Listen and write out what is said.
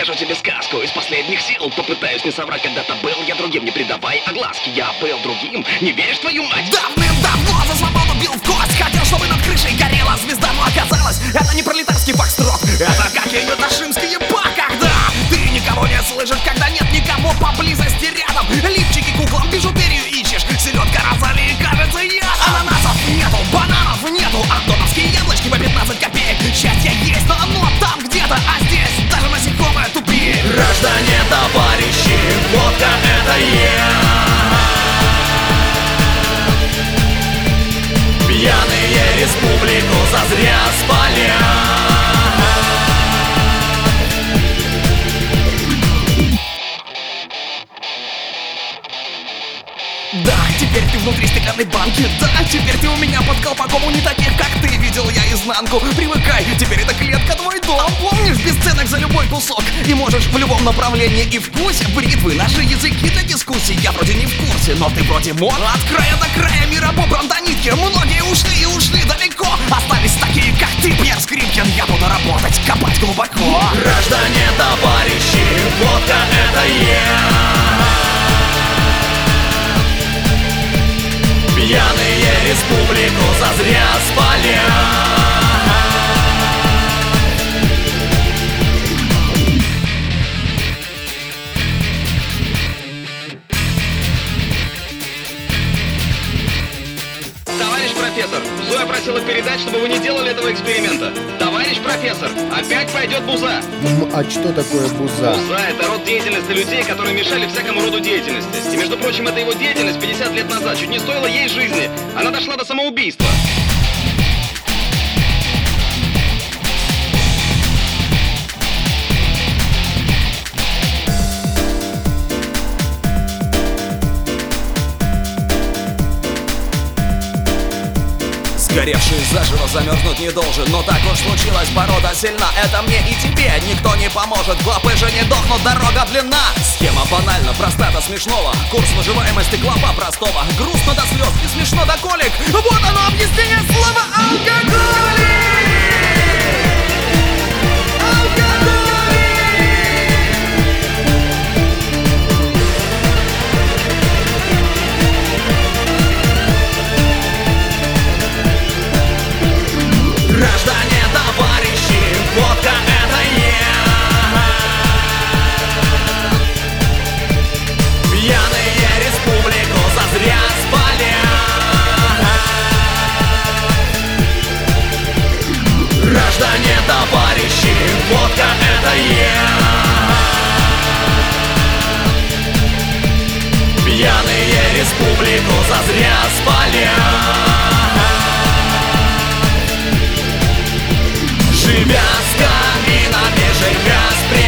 расскажу тебе сказку из последних сил. Попытаюсь не соврать, когда-то был я другим. Не придавай огласки, я был другим. Не веришь, твою мать? Давным-давно за свободу бил в кость. Хотел, чтобы над крышей горела звезда, но оказалось, это не пролетарский фокстрот. Это какие-то нашинские ба, когда ты никого не слышишь, когда нет никого поблизости рядом. Лифчики куклам, бижутерию ищешь. Селедка розали и кажется я. Ананасов нету, бананов нету, антоновские яблочки по 15 копеек. Счастье есть, но оно там где-то, а здесь даже насекомое тупее. Граждане, товарищи, водка это я. Пьяные республику зазря спалят. Да, теперь ты внутри стеклянной банки. Да, теперь ты у меня под колпаком. У не таких, как ты, видел я изнанку. Привыкай, теперь эта клетка твой дом. Помнишь, бесценок за любой кусок. И можешь в любом направлении и вкусе. Бритвы, наши языки для дискуссий. Я вроде не в курсе, но ты вроде мог. От края до края мира бобром до нитки. Многие ушли и ушли далеко. Остались такие, как ты, Пьер Скрипкин. Я буду работать, копать глубоко. Граждане, товарищи, водка это я. Пьяные республику зазря спалят. Товарищ профессор, Зоя просила передать, чтобы вы не делали этого эксперимента. Товарищ профессор, опять пойдет буза. А что такое буза? Буза — это род деятельности людей, которые мешали всякому роду деятельности. И, между прочим, эта его деятельность 50 лет назад чуть не стоила ей жизни. Она дошла до самоубийства. Сгоревший заживо замерзнуть не должен. Но так уж случилось, порода сильна. Это мне и тебе никто не поможет. Клопы же не дохнут, дорога длинна. Схема банальна, проста до смешного. Курс выживаемости клопа простого. Грустно до слез и смешно до колик. Вот оно объяснение слова алкоголик. Граждане, товарищи, водка это я. Пьяные республику зазря спалят. Граждане, товарищи, водка это я. Пьяные республику зазря спалят. Живя с каминами, живя с